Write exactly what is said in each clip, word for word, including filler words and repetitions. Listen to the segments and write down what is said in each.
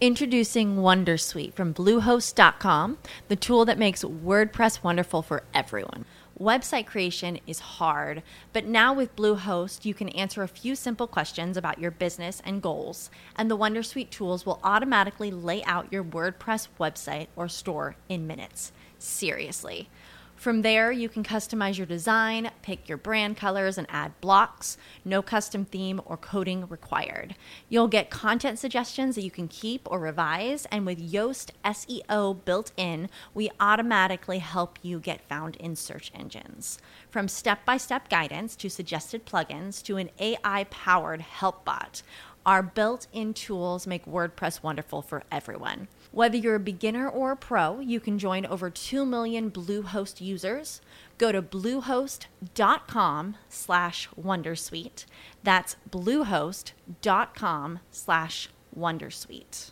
Introducing Wondersuite from Bluehost dot com, the tool that makes WordPress wonderful for everyone. Website creation is hard, but now with Bluehost, you can answer a few simple questions about your business and goals, and the Wondersuite tools will automatically lay out your WordPress website or store in minutes. Seriously. From there, you can customize your design, pick your brand colors, and add blocks. No custom theme or coding required. You'll get content suggestions that you can keep or revise, and with Yoast S E O built in, we automatically help you get found in search engines. From step-by-step guidance to suggested plugins to an A I-powered help bot, our built-in tools make WordPress wonderful for everyone. Whether you're a beginner or a pro, you can join over two million Bluehost users. Go to bluehost.com slash wondersuite. That's bluehost.com slash wondersuite.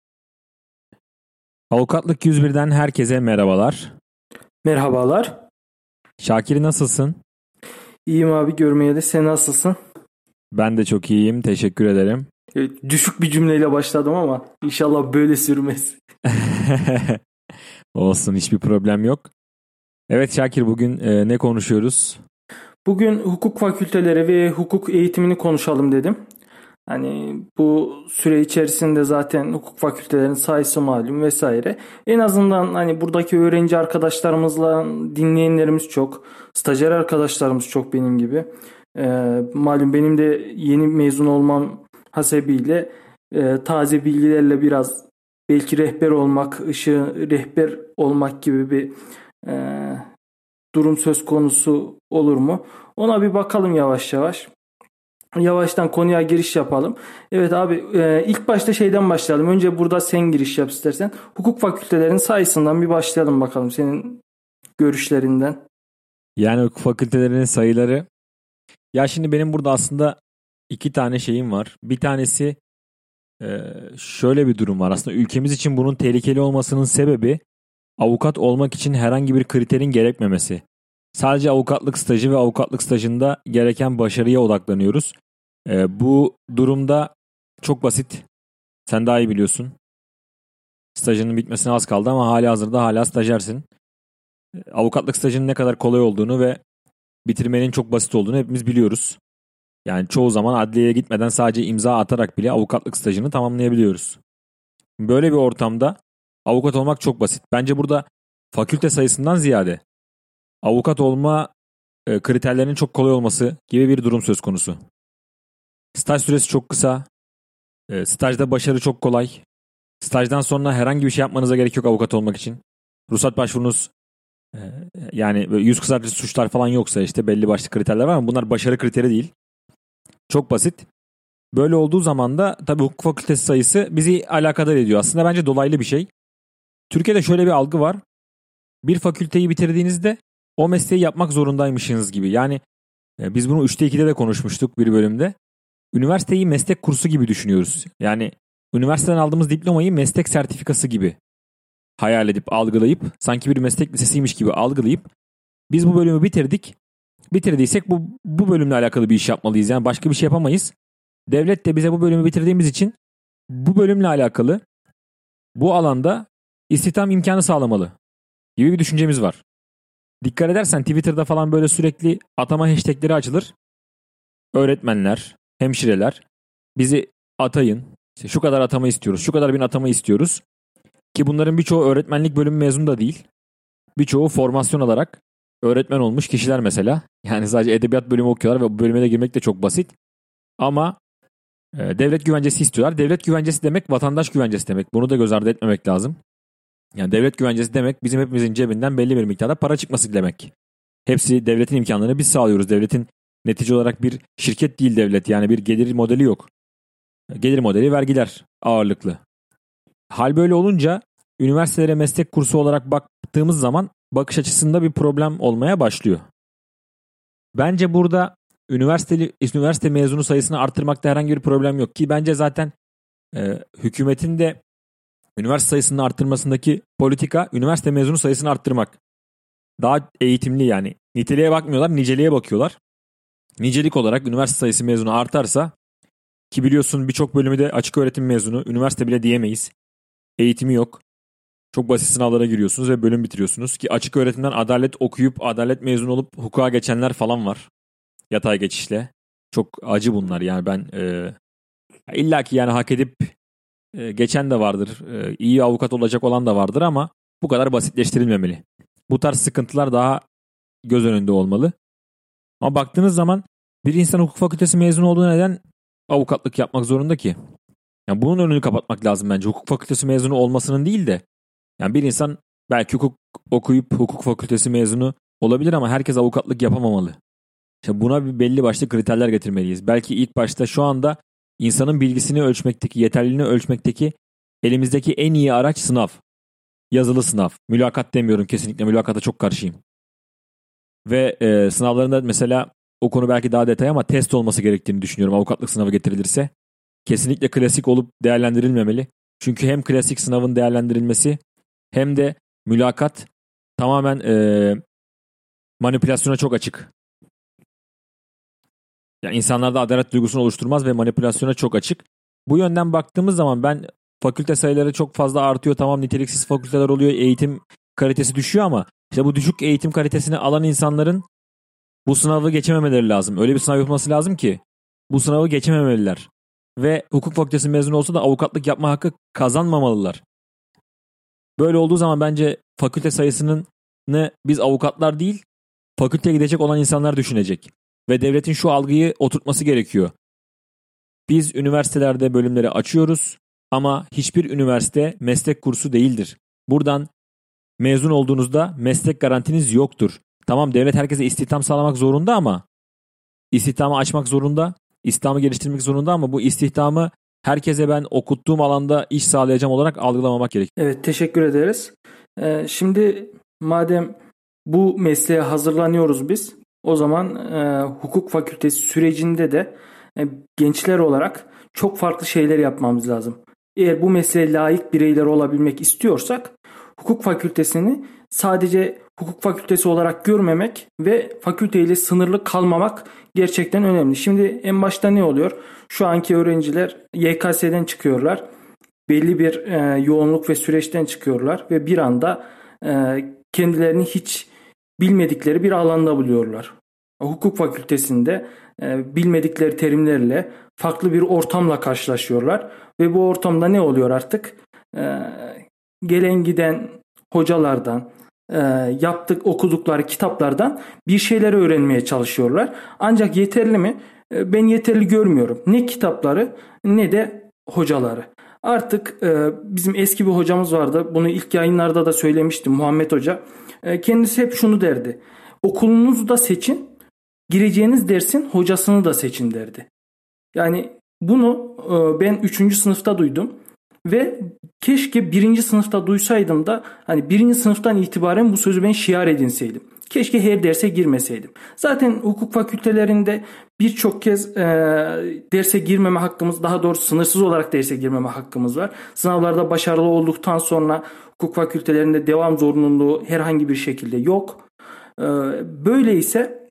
Avukatlık yüz birden herkese merhabalar. Merhabalar. Şakir, nasılsın? İyiyim abi, görmeye de. Sen nasılsın? Ben de çok iyiyim. Teşekkür ederim. Evet, düşük bir cümleyle başladım ama inşallah böyle sürmez. Olsun, hiçbir problem yok. Evet Şakir, bugün e, ne konuşuyoruz? Bugün hukuk fakülteleri ve hukuk eğitimini konuşalım dedim. Hani bu süre içerisinde zaten hukuk fakültelerinin sayısı malum vesaire. En azından hani buradaki öğrenci arkadaşlarımızla dinleyenlerimiz çok. Stajyer arkadaşlarımız çok benim gibi. Ee, malum benim de yeni mezun olmam hasebiyle e, taze bilgilerle biraz belki rehber olmak, ışığı rehber olmak gibi bir e, durum söz konusu olur mu? Ona bir bakalım yavaş yavaş. Yavaştan konuya giriş yapalım. Evet abi, e, ilk başta şeyden başlayalım. Önce burada sen giriş yap istersen. Hukuk fakültelerinin sayısından bir başlayalım bakalım, senin görüşlerinden. Yani hukuk fakültelerinin sayıları. Ya şimdi benim burada aslında iki tane şeyim var. Bir tanesi e, şöyle bir durum var. Aslında ülkemiz için bunun tehlikeli olmasının sebebi avukat olmak için herhangi bir kriterin gerekmemesi. Sadece avukatlık stajı ve avukatlık stajında gereken başarıya odaklanıyoruz. E, bu durumda çok basit. Sen daha iyi biliyorsun. Stajının bitmesine az kaldı ama halihazırda hala stajyersin. E, avukatlık stajının ne kadar kolay olduğunu ve bitirmenin çok basit olduğunu hepimiz biliyoruz. Yani çoğu zaman adliyeye gitmeden sadece imza atarak bile avukatlık stajını tamamlayabiliyoruz. Böyle bir ortamda avukat olmak çok basit. Bence burada fakülte sayısından ziyade avukat olma e, kriterlerinin çok kolay olması gibi bir durum söz konusu. Staj süresi çok kısa. E, stajda başarı çok kolay. Stajdan sonra herhangi bir şey yapmanıza gerek yok avukat olmak için. Ruhsat başvurunuz e, yani yüz kızartıcı suçlar falan yoksa işte belli başlı kriterler var ama bunlar başarı kriteri değil. Çok basit. Böyle olduğu zaman da tabii hukuk fakültesi sayısı bizi alakadar ediyor. Aslında bence dolaylı bir şey. Türkiye'de şöyle bir algı var. Bir fakülteyi bitirdiğinizde o mesleği yapmak zorundaymışsınız gibi. Yani e, biz bunu üçte ikide de konuşmuştuk bir bölümde. Üniversiteyi meslek kursu gibi düşünüyoruz. Yani üniversiteden aldığımız diplomayı meslek sertifikası gibi hayal edip, algılayıp, sanki bir meslek lisesiymiş gibi algılayıp biz bu bölümü bitirdik. Bitirdiysek bu, bu bölümle alakalı bir iş yapmalıyız. Yani başka bir şey yapamayız. Devlet de bize bu bölümü bitirdiğimiz için bu bölümle alakalı bu alanda istihdam imkanı sağlamalı gibi bir düşüncemiz var. Dikkat edersen Twitter'da falan böyle sürekli atama hashtagleri açılır. Öğretmenler, hemşireler bizi atayın. İşte şu kadar atama istiyoruz, şu kadar bin atama istiyoruz. Ki bunların birçoğu öğretmenlik bölümü mezunu da değil. Birçoğu formasyon alarak öğretmen olmuş kişiler mesela. Yani sadece edebiyat bölümü okuyorlar ve bu bölüme de girmek de çok basit. Ama e, devlet güvencesi istiyorlar. Devlet güvencesi demek vatandaş güvencesi demek. Bunu da göz ardı etmemek lazım. Yani devlet güvencesi demek bizim hepimizin cebinden belli bir miktarda para çıkması demek. Hepsi devletin imkanlarını biz sağlıyoruz. Devletin netice olarak bir şirket değil devlet. Yani bir gelir modeli yok. Gelir modeli vergiler ağırlıklı. Hal böyle olunca üniversitelere meslek kursu olarak baktığımız zaman bakış açısında bir problem olmaya başlıyor. Bence burada üniversiteli üniversite mezunu sayısını arttırmakta herhangi bir problem yok ki bence zaten e, hükümetin de üniversite sayısını arttırmasındaki politika üniversite mezunu sayısını arttırmak. Daha eğitimli yani. Niteliğe bakmıyorlar, niceliğe bakıyorlar. Nicelik olarak üniversite sayısı mezunu artarsa ki biliyorsun birçok bölümü de açık öğretim mezunu, üniversite bile diyemeyiz. eğitimi yok. Çok basit sınavlara giriyorsunuz ve bölüm bitiriyorsunuz ki açık öğretimden adalet okuyup adalet mezunu olup hukuka geçenler falan var. Yatay geçişle. Çok acı bunlar yani ben e, illa ki yani hak edip e, geçen de vardır. E, iyi avukat olacak olan da vardır ama bu kadar basitleştirilmemeli. Bu tarz sıkıntılar daha göz önünde olmalı. Ama baktığınız zaman bir insan hukuk fakültesi mezunu olduğu neden avukatlık yapmak zorunda ki? Yani bunun önünü kapatmak lazım bence. Hukuk fakültesi mezunu olmasının değil de yani bir insan belki hukuk okuyup hukuk fakültesi mezunu olabilir ama herkes avukatlık yapamamalı. İşte buna bir belli başlı kriterler getirmeliyiz. Belki ilk başta şu anda insanın bilgisini ölçmekteki, yeterliliğini ölçmekteki elimizdeki en iyi araç sınav. Yazılı sınav. Mülakat demiyorum kesinlikle. Mülakata çok karşıyım. Ve e, sınavlarında mesela o konu belki daha detay ama test olması gerektiğini düşünüyorum avukatlık sınavı getirilirse. Kesinlikle klasik olup değerlendirilmemeli. Çünkü hem klasik sınavın değerlendirilmesi hem de mülakat tamamen e, manipülasyona çok açık. Yani insanlarda adalet duygusunu oluşturmaz ve manipülasyona çok açık. Bu yönden baktığımız zaman ben fakülte sayıları çok fazla artıyor. Tamam niteliksiz fakülteler oluyor. Eğitim kalitesi düşüyor ama işte bu düşük eğitim kalitesini alan insanların bu sınavı geçememeleri lazım. Öyle bir sınav yapılması lazım ki bu sınavı geçememeliler. Ve hukuk fakültesi mezunu olsa da avukatlık yapma hakkı kazanmamalılar. Böyle olduğu zaman bence fakülte sayısını biz avukatlar değil, fakülteye gidecek olan insanlar düşünecek. Ve devletin şu algıyı oturtması gerekiyor. Biz üniversitelerde bölümleri açıyoruz ama hiçbir üniversite meslek kursu değildir. Buradan mezun olduğunuzda meslek garantiniz yoktur. Tamam devlet herkese istihdam sağlamak zorunda ama istihdamı açmak zorunda, istihdamı geliştirmek zorunda ama bu istihdamı herkese ben okuttuğum alanda iş sağlayacağım olarak algılamamak gerekiyor. Evet, teşekkür ederiz. Ee, şimdi madem bu mesleğe hazırlanıyoruz biz, o zaman e, hukuk fakültesi sürecinde de e, gençler olarak çok farklı şeyler yapmamız lazım. Eğer bu mesleğe layık bireyler olabilmek istiyorsak hukuk fakültesini sadece hukuk fakültesi olarak görmemek ve fakülteyle sınırlı kalmamak gerçekten önemli. Şimdi en başta ne oluyor? Şu anki öğrenciler Y K S'den çıkıyorlar. Belli bir e, yoğunluk ve süreçten çıkıyorlar ve bir anda e, kendilerini hiç bilmedikleri bir alanda buluyorlar. Hukuk fakültesinde e, bilmedikleri terimlerle farklı bir ortamla karşılaşıyorlar ve bu ortamda ne oluyor artık? E, gelen giden hocalardan, e, yaptık okudukları kitaplardan bir şeyler öğrenmeye çalışıyorlar. Ancak yeterli mi? E, ben yeterli görmüyorum. Ne kitapları ne de hocaları. Artık e, bizim eski bir hocamız vardı. Bunu ilk yayınlarda da söylemiştim, Muhammed Hoca. E, kendisi hep şunu derdi. Okulunuzu da seçin, gireceğiniz dersin hocasını da seçin derdi. Yani bunu e, ben üçüncü sınıfta duydum. Ve keşke birinci sınıfta duysaydım da hani birinci sınıftan itibaren bu sözü ben şiar edinseydim. Keşke her derse girmeseydim. Zaten hukuk fakültelerinde birçok kez e, derse girmeme hakkımız, daha doğrusu sınırsız olarak derse girmeme hakkımız var. Sınavlarda başarılı olduktan sonra hukuk fakültelerinde devam zorunluluğu herhangi bir şekilde yok. E, böyleyse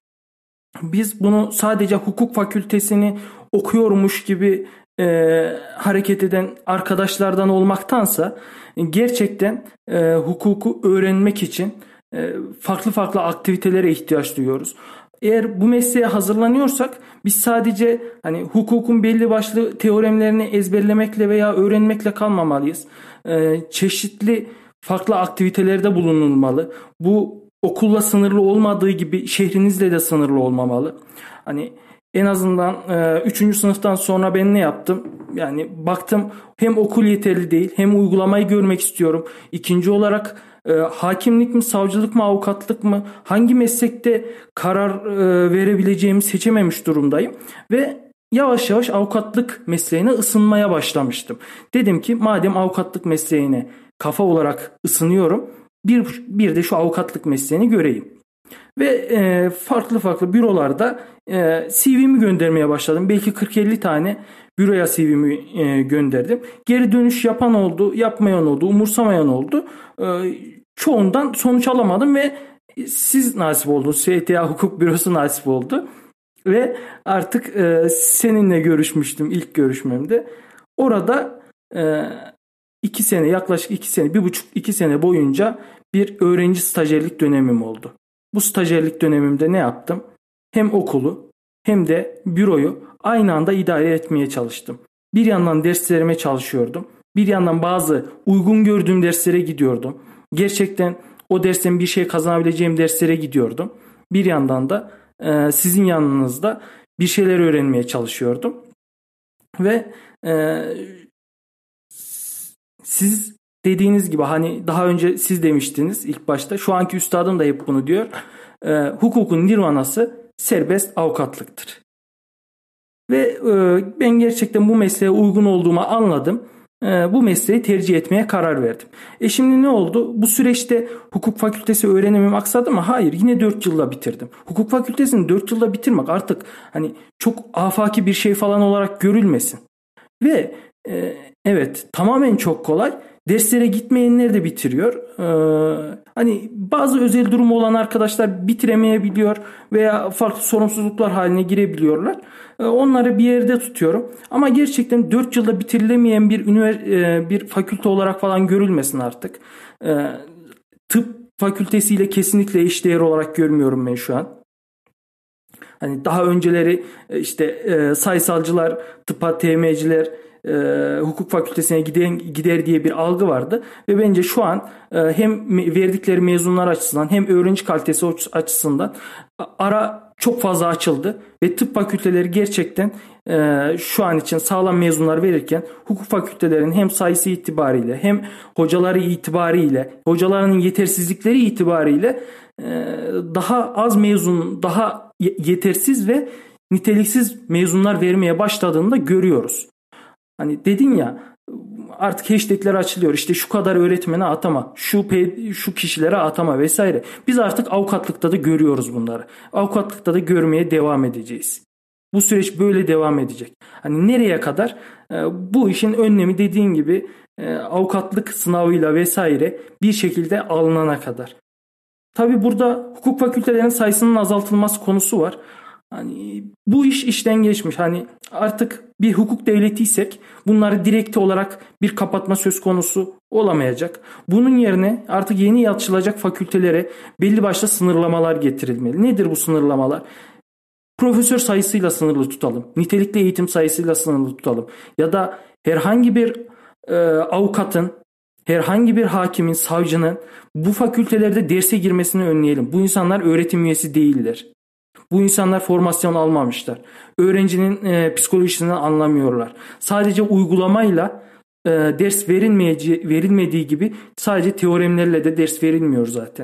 biz bunu sadece hukuk fakültesini okuyormuş gibi e, hareket eden arkadaşlardan olmaktansa gerçekten e, hukuku öğrenmek için e, farklı farklı aktivitelere ihtiyaç duyuyoruz. Eğer bu mesleğe hazırlanıyorsak biz sadece hani hukukun belli başlı teoremlerini ezberlemekle veya öğrenmekle kalmamalıyız. E, çeşitli farklı aktivitelerde bulunulmalı. Bu okulla sınırlı olmadığı gibi şehrinizle de sınırlı olmamalı. Hani en azından üçüncü sınıftan sonra ben ne yaptım? Yani baktım hem okul yeterli değil hem uygulamayı görmek istiyorum. İkinci olarak e, hakimlik mi, savcılık mı, avukatlık mı, hangi meslekte karar e, verebileceğimi seçememiş durumdayım. Ve yavaş yavaş avukatlık mesleğine ısınmaya başlamıştım. Dedim ki madem avukatlık mesleğine kafa olarak ısınıyorum, bir, bir de şu avukatlık mesleğini göreyim. Ve e, farklı farklı bürolarda e, C V'mi göndermeye başladım. Belki kırk elli tane büroya C V'mi e, gönderdim. Geri dönüş yapan oldu, yapmayan oldu, umursamayan oldu. E, çoğundan sonuç alamadım ve siz nasip oldunuz. S T A Hukuk Bürosu nasip oldu. Ve artık e, seninle görüşmüştüm ilk görüşmemde. Orada e, iki sene yaklaşık iki sene bir buçuk iki sene boyunca bir öğrenci stajyerlik dönemim oldu. Bu stajyerlik dönemimde ne yaptım? Hem okulu hem de büroyu aynı anda idare etmeye çalıştım. Bir yandan derslerime çalışıyordum. Bir yandan bazı uygun gördüğüm derslere gidiyordum. Gerçekten o dersten bir şey kazanabileceğim derslere gidiyordum. Bir yandan da e, sizin yanınızda bir şeyler öğrenmeye çalışıyordum. Ve e, siz dediğiniz gibi hani daha önce siz demiştiniz ilk başta. Şu anki üstadım da hep bunu diyor. E, hukukun nirvanası serbest avukatlıktır. Ve e, ben gerçekten bu mesleğe uygun olduğumu anladım. E, bu mesleği tercih etmeye karar verdim. E şimdi ne oldu? Bu süreçte hukuk fakültesi öğrenimim aksadı mı? Hayır. Yine dört yılla bitirdim. Hukuk fakültesini dört yılda bitirmek artık hani çok afaki bir şey falan olarak görülmesin. Ve e, evet tamamen çok kolay. Derslere gitmeyenler de bitiriyor. Ee, hani bazı özel durumu olan arkadaşlar bitiremeyebiliyor veya farklı sorumsuzluklar haline girebiliyorlar. Ee, onları bir yerde tutuyorum. Ama gerçekten dört yılda bitirilemeyen bir ünivers- bir fakülte olarak falan görülmesin artık. Ee, tıp fakültesiyle kesinlikle eşdeğer olarak görmüyorum ben şu an. Hani daha önceleri işte e, sayısalcılar, tıpa T M'ciler e, hukuk fakültesine giden, gider diye bir algı vardı. Ve bence şu an e, hem verdikleri mezunlar açısından hem öğrenci kalitesi açısından ara çok fazla açıldı. Ve tıp fakülteleri gerçekten e, şu an için sağlam mezunlar verirken hukuk fakültelerinin hem sayısı itibariyle hem hocaları itibariyle, hocalarının yetersizlikleri itibariyle e, daha az mezun, daha yetersiz ve niteliksiz mezunlar vermeye başladığını da görüyoruz. Hani dedin ya artık hashtagler açılıyor. İşte şu kadar öğretmene atama, şu şu kişilere atama vesaire. Biz artık avukatlıkta da görüyoruz bunları. Avukatlıkta da görmeye devam edeceğiz. Bu süreç böyle devam edecek. Hani nereye kadar? Bu işin önlemi dediğin gibi avukatlık sınavıyla vesaire bir şekilde alınana kadar. Tabii burada hukuk fakültelerinin sayısının azaltılması konusu var. Hani bu iş işten geçmiş. Hani artık bir hukuk devletiysek bunları direkt olarak bir kapatma söz konusu olamayacak. Bunun yerine artık yeni açılacak fakültelere belli başlı sınırlamalar getirilmeli. Nedir bu sınırlamalar? Profesör sayısıyla sınırlı tutalım. Nitelikli eğitim sayısıyla sınırlı tutalım. Ya da herhangi bir e, avukatın, herhangi bir hakimin, savcının bu fakültelerde derse girmesini önleyelim. Bu insanlar öğretim üyesi değiller. Bu insanlar formasyon almamışlar. Öğrencinin e, psikolojisini anlamıyorlar. Sadece uygulamayla e, ders verilmeyeceği, verilmediği gibi sadece teoremlerle de ders verilmiyor zaten.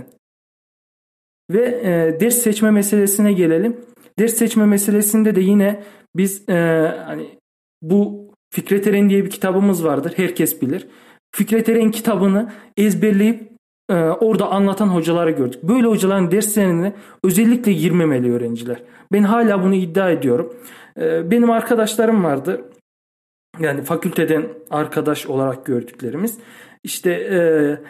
Ve e, ders seçme meselesine gelelim. Ders seçme meselesinde de yine biz e, hani bu Fikret Eren diye bir kitabımız vardır. Herkes bilir. Fikret Eren kitabını ezberleyip e, orada anlatan hocaları gördük. Böyle hocaların derslerine özellikle girmemeli öğrenciler. Ben hala bunu iddia ediyorum. E, benim arkadaşlarım vardı. Yani fakülteden arkadaş olarak gördüklerimiz. İşte e,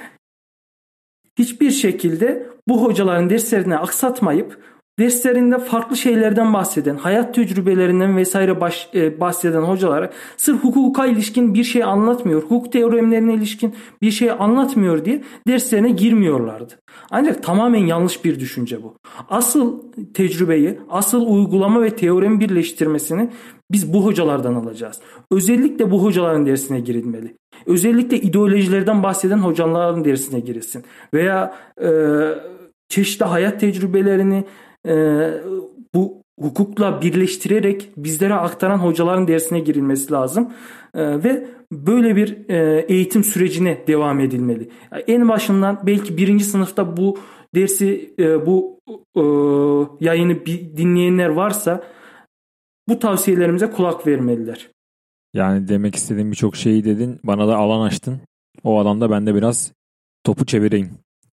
hiçbir şekilde bu hocaların derslerini aksatmayıp derslerinde farklı şeylerden bahseden, hayat tecrübelerinden vesaire baş, e, bahseden hocalara sırf hukuka ilişkin bir şey anlatmıyor, hukuk teoremlerine ilişkin bir şey anlatmıyor diye derslerine girmiyorlardı. Ancak tamamen yanlış bir düşünce bu. Asıl tecrübeyi, asıl uygulama ve teorem birleştirmesini biz bu hocalardan alacağız. Özellikle bu hocaların dersine girilmeli. Özellikle ideolojilerden bahseden hocaların dersine girilsin. Veya e, çeşitli hayat tecrübelerini e, bu hukukla birleştirerek bizlere aktaran hocaların dersine girilmesi lazım. E, ve böyle bir e, eğitim sürecine devam edilmeli. En başından belki birinci sınıfta bu dersi, e, bu e, yayını dinleyenler varsa bu tavsiyelerimize kulak vermeliler. Yani demek istediğim birçok şeyi dedin. Bana da alan açtın. O alanda ben de biraz topu çevireyim.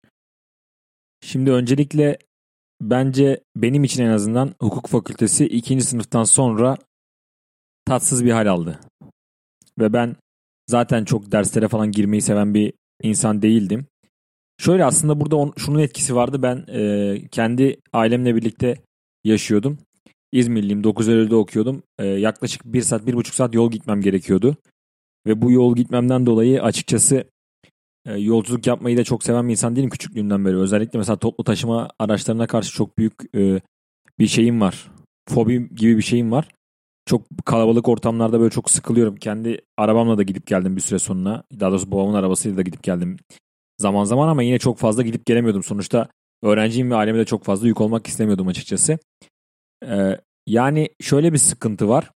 Şimdi öncelikle bence benim için en azından hukuk fakültesi ikinci sınıftan sonra tatsız bir hal aldı. Ve ben zaten çok derslere falan girmeyi seven bir insan değildim. Şöyle aslında burada on, şunun etkisi vardı. Ben e, kendi ailemle birlikte yaşıyordum. İzmirliyim. dokuz Eylül'de okuyordum. E, yaklaşık bir saat, bir buçuk saat yol gitmem gerekiyordu. Ve bu yol gitmemden dolayı açıkçası e, yolculuk yapmayı da çok seven bir insan değilim küçüklüğümden beri. Özellikle mesela toplu taşıma araçlarına karşı çok büyük e, bir şeyim var. Fobi gibi bir şeyim var. Çok kalabalık ortamlarda böyle çok sıkılıyorum. Kendi arabamla da gidip geldim bir süre sonra. Daha doğrusu babamın arabasıyla da gidip geldim zaman zaman ama yine çok fazla gidip gelemiyordum. Sonuçta öğrenciyim ve aileme de çok fazla yük olmak istemiyordum açıkçası. Ee, yani şöyle bir sıkıntı var.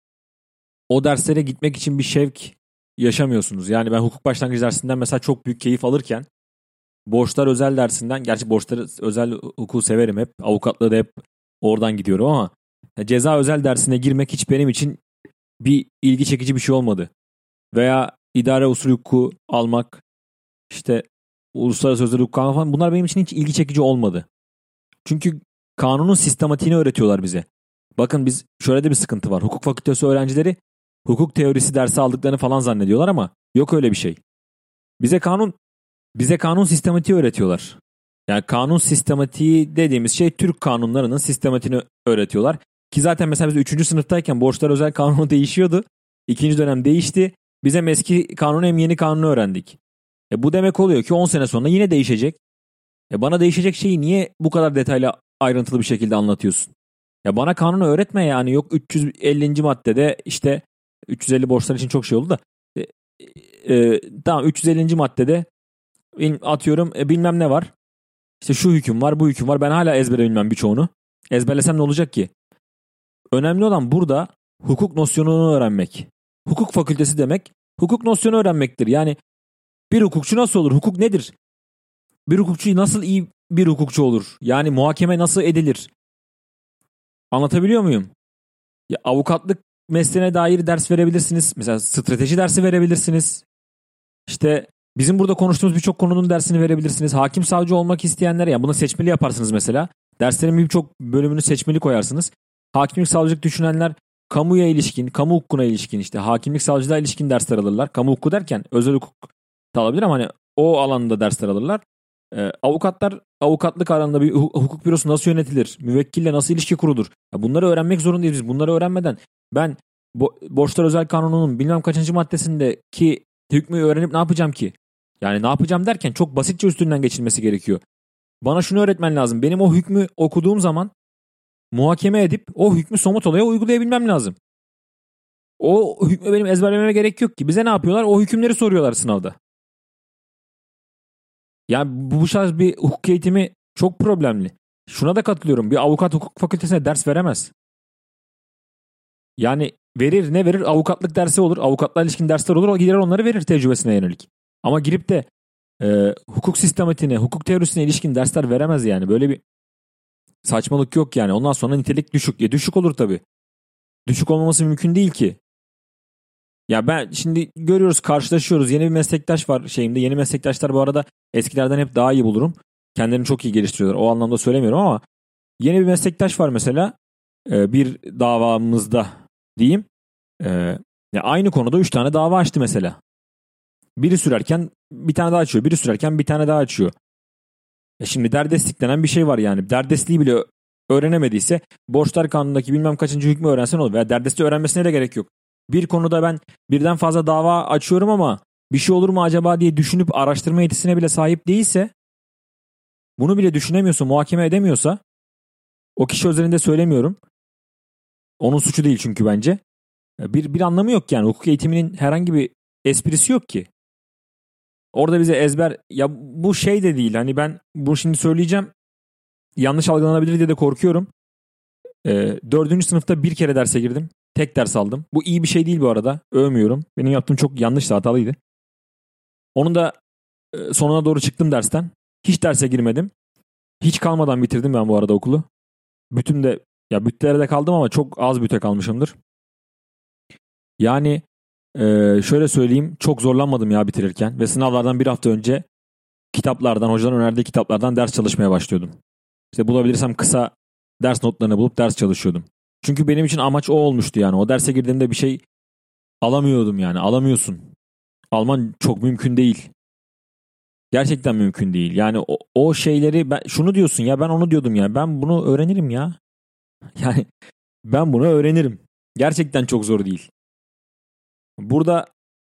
O derslere gitmek için bir şevk yaşamıyorsunuz. Yani ben hukuk başlangıç dersinden mesela çok büyük keyif alırken borçlar özel dersinden, gerçi borçları özel hukuku severim hep. Avukatlığı da hep oradan gidiyorum ama ceza özel dersine girmek hiç benim için bir ilgi çekici bir şey olmadı. Veya idare usulü hukuku almak, işte uluslararası özel hukuk kanunu falan, bunlar benim için hiç ilgi çekici olmadı. Çünkü kanunun sistematiğini öğretiyorlar bize. Bakın biz şöyle de bir sıkıntı var. Hukuk fakültesi öğrencileri hukuk teorisi dersi aldıklarını falan zannediyorlar ama yok öyle bir şey. Bize kanun bize kanun sistematiği öğretiyorlar. Yani kanun sistematiği dediğimiz şey Türk kanunlarının sistematiğini öğretiyorlar. Ki zaten mesela biz üçüncü sınıftayken borçlar özel kanunu değişiyordu. İkinci dönem değişti. Biz hem eski kanunu hem yeni kanunu öğrendik. E bu demek oluyor ki on sene sonra yine değişecek. E bana değişecek şeyi niye bu kadar detaylı ayrıntılı bir şekilde anlatıyorsun? Ya bana kanunu öğretme yani, yok üç yüz ellinci maddede işte üç yüz elli borçlar için çok şey oldu da e, e, tamam üç yüz ellinci maddede atıyorum e, bilmem ne var. İşte şu hüküm var, bu hüküm var. Ben hala ezbere bilmem birçoğunu. Ezberlesem ne olacak ki? Önemli olan burada hukuk nosyonunu öğrenmek. Hukuk fakültesi demek hukuk nosyonu öğrenmektir. Yani bir hukukçu nasıl olur? Hukuk nedir? Bir hukukçu nasıl iyi bir hukukçu olur? Yani muhakeme nasıl edilir? Anlatabiliyor muyum? Ya avukatlık mesleğine dair ders verebilirsiniz. Mesela strateji dersi verebilirsiniz. İşte bizim burada konuştuğumuz birçok konunun dersini verebilirsiniz. Hakim savcı olmak isteyenlere, yani bunu seçmeli yaparsınız mesela. Derslerin birçok bölümünü seçmeli koyarsınız. Hakimlik savcılık düşünenler kamuya ilişkin, kamu hukukuna ilişkin, işte hakimlik savcılığa ilişkin dersler alırlar. Kamu hukuku derken özel hukuk da alabilir ama hani o alanda dersler alırlar. Ee, avukatlar avukatlık alanında bir hukuk bürosu nasıl yönetilir? Müvekkille nasıl ilişki kurulur? Ya bunları öğrenmek zorundayız biz. Bunları öğrenmeden ben bo- borçlar özel kanununun bilmem kaçıncı maddesindeki hükmü öğrenip ne yapacağım ki? Yani ne yapacağım derken çok basitçe üstünden geçilmesi gerekiyor. Bana şunu öğretmen lazım. Benim o hükmü okuduğum zaman muhakeme edip o hükmü somut olaya uygulayabilmem lazım. O hükmü benim ezberlememe gerek yok ki. Bize ne yapıyorlar? O hükümleri soruyorlar sınavda. Yani bu tarz bir hukuk eğitimi çok problemli. Şuna da katılıyorum. Bir avukat hukuk fakültesine ders veremez. Yani verir, ne verir? Avukatlık dersi olur. Avukatla ilişkin dersler olur. O gider onları verir tecrübesine yönelik. Ama girip de e, hukuk sistematiğine, hukuk teorisine ilişkin dersler veremez yani. Böyle bir saçmalık yok yani. Ondan sonra nitelik düşük. Ya düşük olur tabii. Düşük olmaması mümkün değil ki. Ya ben şimdi görüyoruz, karşılaşıyoruz. Yeni bir meslektaş var şeyimde. Yeni meslektaşlar bu arada eskilerden hep daha iyi bulurum. Kendilerini çok iyi geliştiriyorlar. O anlamda söylemiyorum ama yeni bir meslektaş var mesela. E, bir davamızda diyeyim. E, ya aynı konuda üç tane dava açtı mesela. Biri sürerken bir tane daha açıyor. Biri sürerken bir tane daha açıyor. E şimdi derdestlik denen bir şey var yani. Derdestliği bile öğrenemediyse borçlar kanunundaki bilmem kaçıncı hükmü öğrensen olur. Veya derdestliği öğrenmesine de gerek yok. Bir konuda ben birden fazla dava açıyorum ama bir şey olur mu acaba diye düşünüp araştırma yetisine bile sahip değilse, bunu bile düşünemiyorsa, muhakeme edemiyorsa, o kişi özelinde söylemiyorum. Onun suçu değil çünkü bence. Bir, bir anlamı yok yani. Hukuk eğitiminin herhangi bir esprisi yok ki. Orada bize ezber, ya bu şey de değil. Hani ben bunu şimdi söyleyeceğim. Yanlış algılanabilir diye de korkuyorum. Ee, dördüncü sınıfta bir kere derse girdim. Tek ders aldım. Bu iyi bir şey değil bu arada. Övmüyorum. Benim yaptığım çok yanlış, hatalıydı. Onun da e, sonuna doğru çıktım dersten. Hiç derse girmedim. Hiç kalmadan bitirdim ben bu arada okulu. Bütün de, ya bütlere de kaldım ama çok az büte kalmışımdır. Yani e, şöyle söyleyeyim, çok zorlanmadım ya bitirirken. Ve sınavlardan bir hafta önce kitaplardan, hocaların önerdiği kitaplardan ders çalışmaya başlıyordum. İşte bulabilirsem kısa ders notlarını bulup ders çalışıyordum. Çünkü benim için amaç o olmuştu yani. O derse girdiğimde bir şey alamıyordum yani. Alamıyorsun. Alman çok mümkün değil. Gerçekten mümkün değil. Yani o, o şeyleri, ben, şunu diyorsun ya, ben onu diyordum ya. Ben bunu öğrenirim ya. Yani ben bunu öğrenirim. Gerçekten çok zor değil. Burada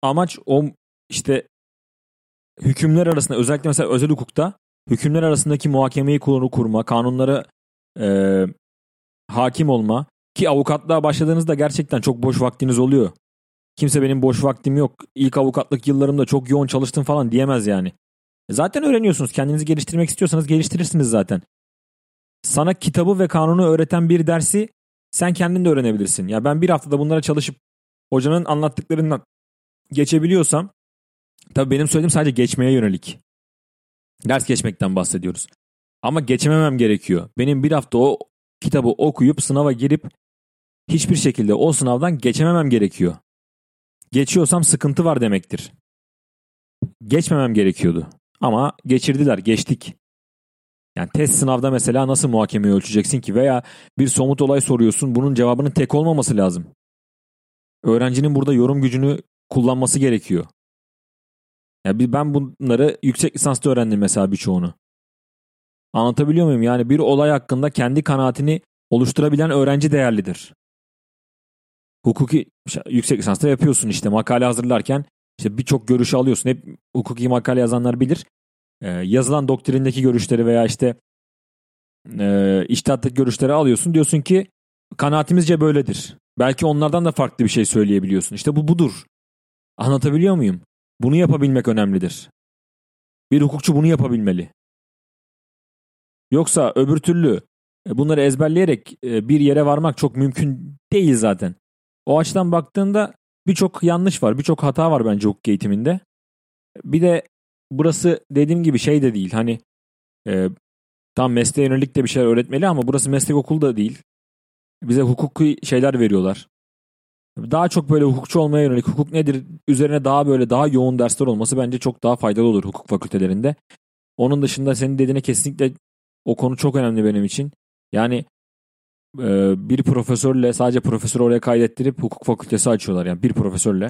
amaç o işte hükümler arasında, özellikle mesela özel hukukta hükümler arasındaki muhakemeyi kurulu kurma, kanunlara e, hakim olma. Ki avukatlığa başladığınızda gerçekten çok boş vaktiniz oluyor. Kimse benim boş vaktim yok, İlk avukatlık yıllarımda çok yoğun çalıştım falan diyemez yani. Zaten öğreniyorsunuz. Kendinizi geliştirmek istiyorsanız geliştirirsiniz zaten. Sana kitabı ve kanunu öğreten bir dersi sen kendin de öğrenebilirsin. Ya ben bir haftada bunlara çalışıp hocanın anlattıklarından geçebiliyorsam, tabii benim söylediğim sadece geçmeye yönelik. Ders geçmekten bahsediyoruz. Ama geçememem gerekiyor. Benim bir hafta o kitabı okuyup sınava girip hiçbir şekilde o sınavdan geçememem gerekiyor. Geçiyorsam sıkıntı var demektir. Geçmemem gerekiyordu. Ama geçirdiler, geçtik. Yani test sınavda mesela nasıl muhakemeyi ölçeceksin ki? Veya bir somut olay soruyorsun, bunun cevabının tek olmaması lazım. Öğrencinin burada yorum gücünü kullanması gerekiyor. Yani ben bunları yüksek lisansta öğrendim mesela birçoğunu. Anlatabiliyor muyum? Yani bir olay hakkında kendi kanaatini oluşturabilen öğrenci değerlidir. Hukuki yüksek lisansta yapıyorsun işte, makale hazırlarken işte birçok görüşü alıyorsun. Hep hukuki makale yazanlar bilir. Ee, yazılan doktrindeki görüşleri veya işte e, içtihattaki görüşleri alıyorsun. Diyorsun ki kanaatimizce böyledir. Belki onlardan da farklı bir şey söyleyebiliyorsun. İşte bu budur. Anlatabiliyor muyum? Bunu yapabilmek önemlidir. Bir hukukçu bunu yapabilmeli. Yoksa öbür türlü bunları ezberleyerek bir yere varmak çok mümkün değil zaten. O açıdan baktığında birçok yanlış var, birçok hata var bence hukuk eğitiminde. Bir de burası dediğim gibi şey de değil. Hani e, tam mesleğe yönelik de bir şeyler öğretmeli ama burası meslek okulu da değil. Bize hukuki şeyler veriyorlar. Daha çok böyle hukukçu olmaya yönelik, hukuk nedir üzerine daha böyle daha yoğun dersler olması bence çok daha faydalı olur hukuk fakültelerinde. Onun dışında senin dediğine kesinlikle o konu çok önemli benim için. Yani e, bir profesörle, sadece profesör oraya kaydettirip hukuk fakültesi açıyorlar. Yani bir profesörle.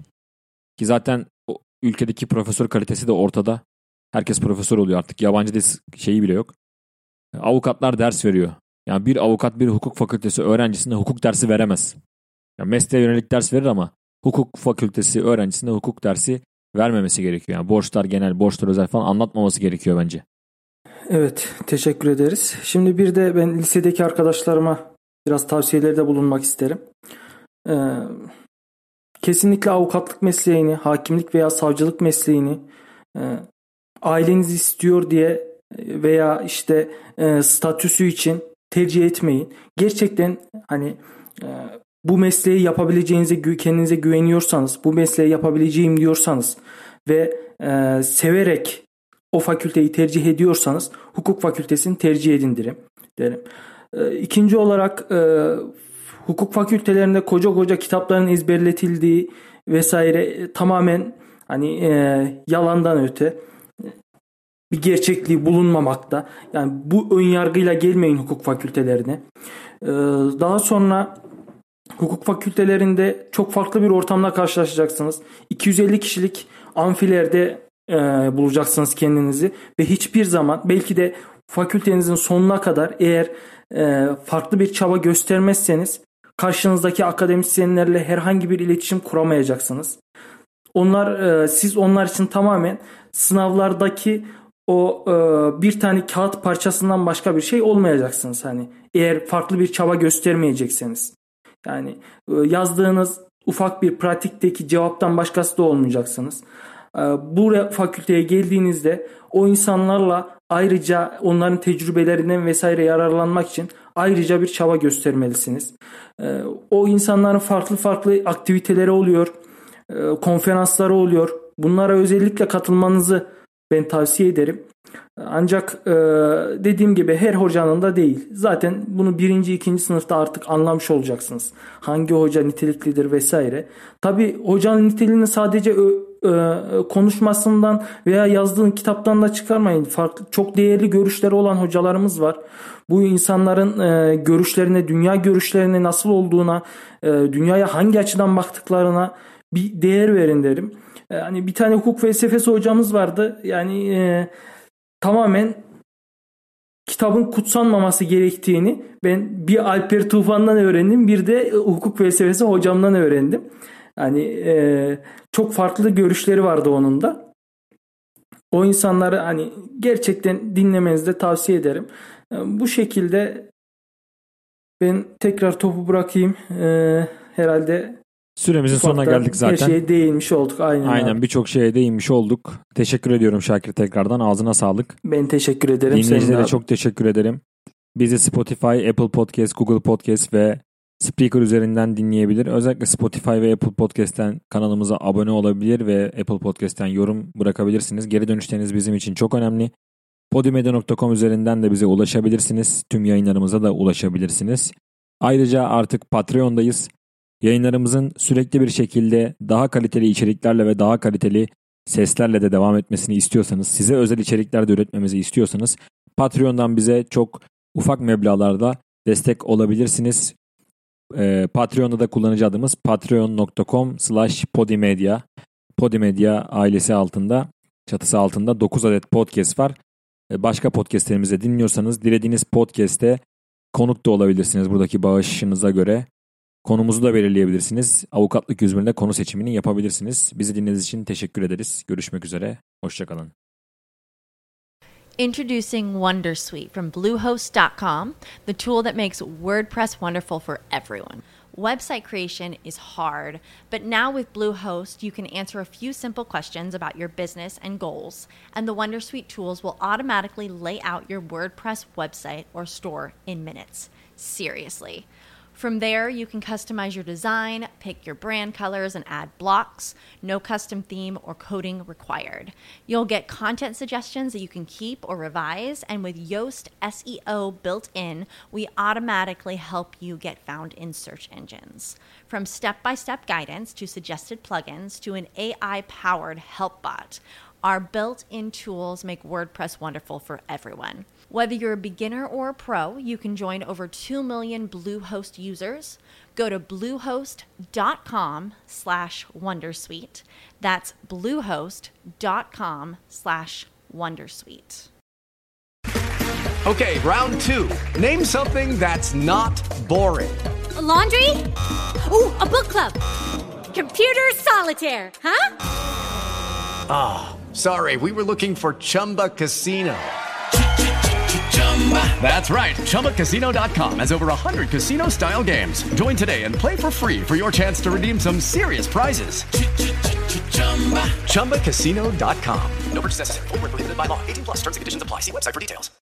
Ki zaten o ülkedeki profesör kalitesi de ortada. Herkes profesör oluyor artık. Yabancı dil şeyi bile yok. Avukatlar ders veriyor. Yani bir avukat bir hukuk fakültesi öğrencisine hukuk dersi veremez. Yani mesleğe yönelik ders verir ama hukuk fakültesi öğrencisine hukuk dersi vermemesi gerekiyor. Yani borçlar genel, borçlar özel falan anlatmaması gerekiyor bence. Evet, teşekkür ederiz. Şimdi bir de ben lisedeki arkadaşlarıma biraz tavsiyelerde bulunmak isterim. Ee, kesinlikle avukatlık mesleğini, hakimlik veya savcılık mesleğini e, aileniz istiyor diye veya işte e, statüsü için tercih etmeyin. Gerçekten hani e, bu mesleği yapabileceğinize, kendinize güveniyorsanız, bu mesleği yapabileceğim diyorsanız ve e, severek o fakülteyi tercih ediyorsanız hukuk fakültesini tercih edin derim. derim. E, ikinci olarak e, hukuk fakültelerinde koca koca kitapların ezberletildiği vesaire e, tamamen hani e, yalandan öte bir gerçekliği bulunmamakta. Yani bu önyargıyla gelmeyin hukuk fakültelerine. E, daha sonra hukuk fakültelerinde çok farklı bir ortamla karşılaşacaksınız. iki yüz elli kişilik amfilerde e, bulacaksınız kendinizi ve hiçbir zaman, belki de fakültenizin sonuna kadar eğer e, farklı bir çaba göstermezseniz karşınızdaki akademisyenlerle herhangi bir iletişim kuramayacaksınız. Onlar e, siz onlar için tamamen sınavlardaki o e, bir tane kağıt parçasından başka bir şey olmayacaksınız. Hani eğer farklı bir çaba göstermeyecekseniz. Yani yazdığınız ufak bir pratikteki cevaptan başkası da olmayacaksınız. Bu fakülteye geldiğinizde o insanlarla ayrıca onların tecrübelerinden vesaire yararlanmak için ayrıca bir çaba göstermelisiniz. O insanların farklı farklı aktiviteleri oluyor, konferansları oluyor. Bunlara özellikle katılmanızı ben tavsiye ederim. Ancak e, dediğim gibi her hocanın da değil. Zaten bunu birinci, ikinci sınıfta artık anlamış olacaksınız. Hangi hoca niteliklidir vesaire. Tabii hocanın niteliğini sadece e, e, konuşmasından veya yazdığın kitaptan da çıkarmayın. Farklı, çok değerli görüşleri olan hocalarımız var. Bu insanların e, görüşlerine, dünya görüşlerine nasıl olduğuna, e, dünyaya hangi açıdan baktıklarına bir değer verin derim. Yani bir tane hukuk felsefesi hocamız vardı. Yani e, tamamen kitabın kutsanmaması gerektiğini ben bir Alper Tufan'dan öğrendim, bir de hukuk felsefesi hocamdan öğrendim. Hani e, çok farklı görüşleri vardı onun da. O insanları hani gerçekten dinlemenizi de tavsiye ederim. E, bu şekilde ben tekrar topu bırakayım. E, herhalde süremizin sonuna geldik zaten. Her şeye değinmiş olduk. Aynen. Aynen birçok şeye değinmiş olduk. Teşekkür ediyorum Şakir tekrardan. Ağzına sağlık. Ben teşekkür ederim. Dinleyicilere çok teşekkür ederim. Bizi Spotify, Apple Podcast, Google Podcast ve Spreaker üzerinden dinleyebilir. Özellikle Spotify ve Apple Podcast'ten kanalımıza abone olabilir ve Apple Podcast'ten yorum bırakabilirsiniz. Geri dönüşleriniz bizim için çok önemli. podimedya nokta com üzerinden de bize ulaşabilirsiniz. Tüm yayınlarımıza da ulaşabilirsiniz. Ayrıca artık Patreon'dayız. Yayınlarımızın sürekli bir şekilde daha kaliteli içeriklerle ve daha kaliteli seslerle de devam etmesini istiyorsanız, size özel içerikler de üretmemizi istiyorsanız Patreon'dan bize çok ufak meblağlarda destek olabilirsiniz. Ee, Patreon'da da kullanıcı adımız patreon nokta com slash podimedya. Podimedya ailesi altında, çatısı altında dokuz adet podcast var. Ee, başka podcastlerimizi dinliyorsanız dilediğiniz podcast'te konuk da olabilirsiniz buradaki bağışınıza göre. Konumuzu da belirleyebilirsiniz. Avukatlık yüz birinde konu seçimini yapabilirsiniz. Bizi dinlediğiniz için teşekkür ederiz. Görüşmek üzere. Hoşçakalın. Introducing Wondersuite from Bluehost dot com, the tool that makes WordPress wonderful for everyone. Website creation is hard, but now with Bluehost, you can answer a few simple questions about your business and goals, and the Wondersuite tools will automatically lay out your WordPress website or store in minutes. Seriously. From there, you can customize your design, pick your brand colors, and add blocks. No custom theme or coding required. You'll get content suggestions that you can keep or revise, and with Yoast S E O built in, we automatically help you get found in search engines. From step-by-step guidance to suggested plugins to an A I-powered help bot, our built-in tools make WordPress wonderful for everyone. Whether you're a beginner or a pro, you can join over two million Bluehost users. Go to bluehost.com slash wondersuite. That's bluehost.com slash wondersuite. Okay, round two. Name something that's not boring. A laundry? Ooh, a book club. Computer solitaire, huh? Ah, oh, sorry, we were looking for Chumba Casino. That's right. Chumba Casino dot com has over one hundred casino-style games. Join today and play for free for your chance to redeem some serious prizes. Chumba Casino dot com. No purchase necessary. Void where prohibited by law. eighteen plus terms and conditions apply. See website for details.